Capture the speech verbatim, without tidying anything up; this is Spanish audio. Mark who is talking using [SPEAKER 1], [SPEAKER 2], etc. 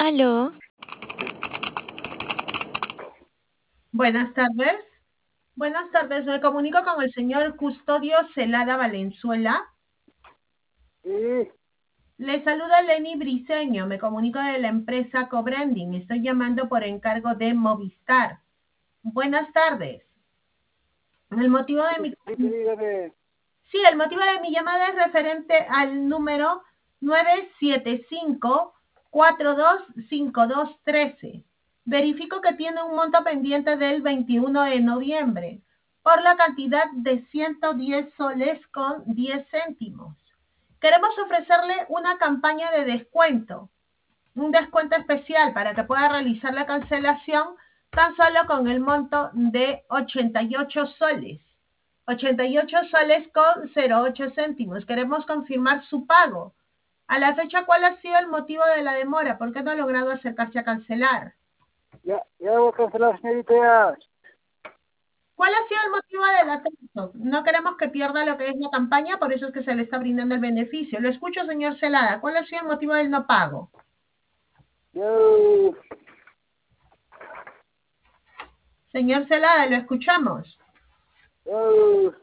[SPEAKER 1] Aló,
[SPEAKER 2] Buenas tardes. Buenas tardes, me comunico con el señor Custodio Celada Valenzuela.
[SPEAKER 3] Sí,
[SPEAKER 2] Le saluda Lenny Briceño, me comunico de la empresa Cobranding. Estoy llamando por encargo de Movistar. Buenas tardes. El motivo de mi,
[SPEAKER 3] sí, dígame.
[SPEAKER 2] sí, el motivo de mi llamada es referente al número nueve siete cinco cuatro dos cinco dos uno tres. Verifico que tiene un monto pendiente del veintiuno de noviembre por la cantidad de ciento diez soles con diez céntimos. Queremos ofrecerle una campaña de descuento, un descuento especial para que pueda realizar la cancelación tan solo con el monto de ochenta y ocho soles. ochenta y ocho soles con cero ocho céntimos. Queremos confirmar su pago. A la fecha, ¿cuál ha sido el motivo de la demora? ¿Por qué no ha logrado acercarse a cancelar?
[SPEAKER 3] Ya, ya voy a cancelar, señorita, ya.
[SPEAKER 2] ¿Cuál ha sido el motivo del atraso? No queremos que pierda lo que es la campaña, por eso es que se le está brindando el beneficio. Lo escucho, señor Celada. ¿Cuál ha sido el motivo del no pago?
[SPEAKER 3] Yo,
[SPEAKER 2] Señor Celada, lo escuchamos.
[SPEAKER 3] yo,